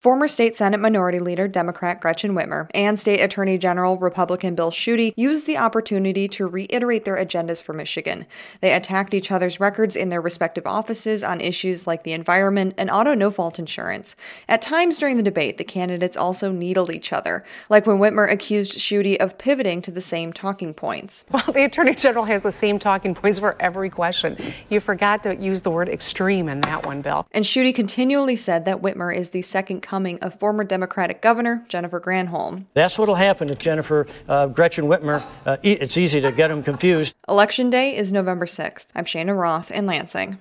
Former State Senate Minority Leader Democrat Gretchen Whitmer and State Attorney General Republican Bill Schuette used the opportunity to reiterate their agendas for Michigan. They attacked each other's records in their respective offices on issues like the environment and auto no-fault insurance. At times during the debate, the candidates also needled each other, like when Whitmer accused Schuette of pivoting to the same talking points. Well, the Attorney General has the same talking points for every question. You forgot to use the word extreme in that one, Bill. And Schuette continually said that Whitmer is the second coming of former Democratic Governor Jennifer Granholm. That's what'll happen if Gretchen Whitmer, it's easy to get them confused. Election Day is November 6th. I'm Shana Roth in Lansing.